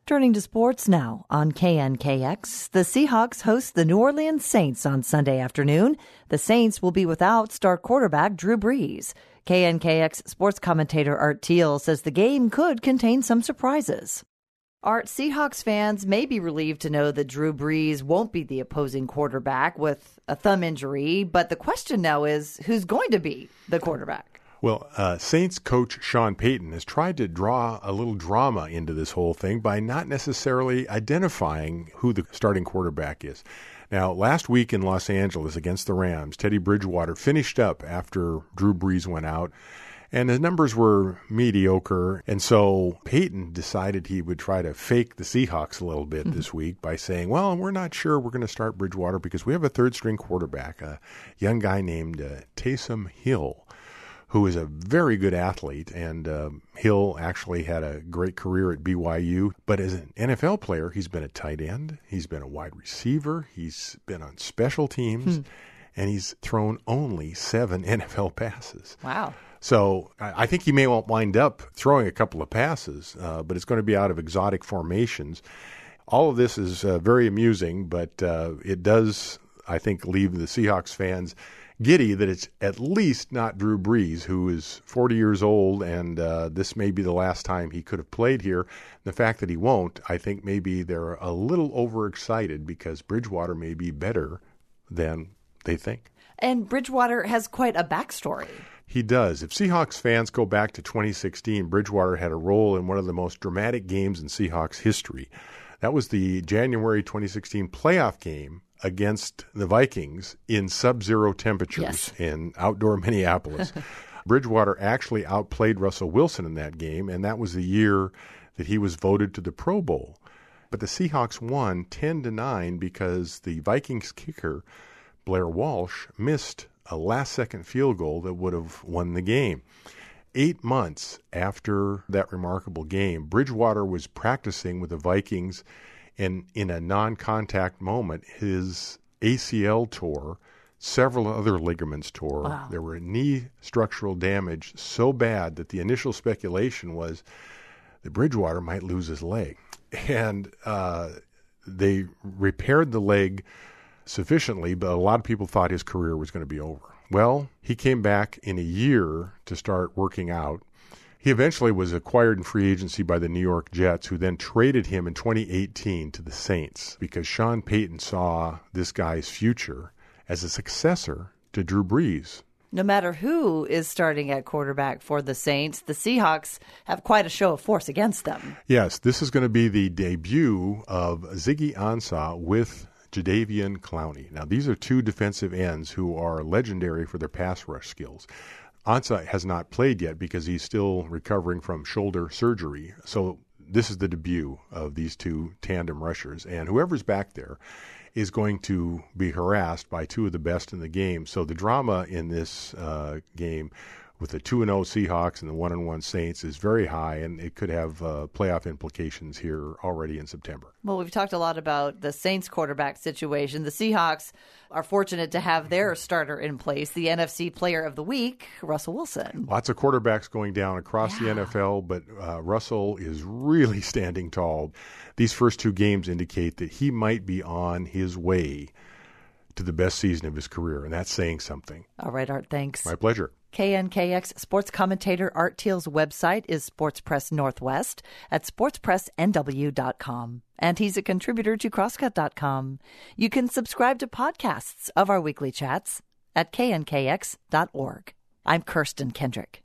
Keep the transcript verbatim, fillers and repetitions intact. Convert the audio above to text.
Turning to sports now on K N K X, the Seahawks host the New Orleans Saints on Sunday afternoon. The Saints will be without star quarterback Drew Brees. K N K X sports commentator Art Thiel says the game could contain some surprises. Art, Seahawks fans may be relieved to know that Drew Brees won't be the opposing quarterback with a thumb injury, but the question now is who's going to be the quarterback? Well, uh, Saints coach Sean Payton has tried to draw a little drama into this whole thing by not necessarily identifying who the starting quarterback is. Now, last week in Los Angeles against the Rams, Teddy Bridgewater finished up after Drew Brees went out, and the numbers were mediocre. And so Payton decided he would try to fake the Seahawks a little bit mm-hmm. this week by saying, well, we're not sure we're going to start Bridgewater because we have a third-string quarterback, a young guy named uh, Taysom Hill, who is a very good athlete, and uh, Hill actually had a great career at B Y U. But as an N F L player, he's been a tight end, he's been a wide receiver, he's been on special teams, hmm. and he's thrown only seven N F L passes. Wow. So I think he may wind up throwing a couple of passes, uh, but it's going to be out of exotic formations. All of this is uh, very amusing, but uh, it does, I think, leave the Seahawks fans giddy that it's at least not Drew Brees, who is forty years old, and uh, this may be the last time he could have played here. The fact that he won't, I think maybe they're a little overexcited because Bridgewater may be better than they think. And Bridgewater has quite a backstory. He does. If Seahawks fans go back to twenty sixteen, Bridgewater had a role in one of the most dramatic games in Seahawks history. That was the January twenty sixteen playoff game against the Vikings in sub-zero temperatures yes. in outdoor Minneapolis. Bridgewater actually outplayed Russell Wilson in that game, and that was the year that he was voted to the Pro Bowl. But the Seahawks won ten to nine because the Vikings kicker, Blair Walsh, missed a last-second field goal that would have won the game. Eight months after that remarkable game, Bridgewater was practicing with the Vikings, and in a non-contact moment, his A C L tore, several other ligaments tore. Wow. There were knee structural damage so bad that the initial speculation was that Bridgewater might lose his leg. And uh, they repaired the leg sufficiently, but a lot of people thought his career was going to be over. Well, he came back in a year to start working out. He eventually was acquired in free agency by the New York Jets, who then traded him in twenty eighteen to the Saints because Sean Payton saw this guy's future as a successor to Drew Brees. No matter who is starting at quarterback for the Saints, the Seahawks have quite a show of force against them. Yes, this is going to be the debut of Ziggy Ansah with Jadeveon Clowney. Now, these are two defensive ends who are legendary for their pass rush skills. Ansah has not played yet because he's still recovering from shoulder surgery. So this is the debut of these two tandem rushers. And whoever's back there is going to be harassed by two of the best in the game. So the drama in this uh, game with the two and oh Seahawks and the one and one Saints is very high, and it could have uh, playoff implications here already in September. Well, we've talked a lot about the Saints quarterback situation. The Seahawks are fortunate to have their starter in place, the N F C Player of the Week, Russell Wilson. Lots of quarterbacks going down across yeah. the N F L, but uh, Russell is really standing tall. These first two games indicate that he might be on his way to the best season of his career, and that's saying something. All right, Art, thanks. My pleasure. K N K X sports commentator Art Thiel's website is Sports Press Northwest at sports press n w dot com. And he's a contributor to crosscut dot com. You can subscribe to podcasts of our weekly chats at k n k x dot org. I'm Kirsten Kendrick.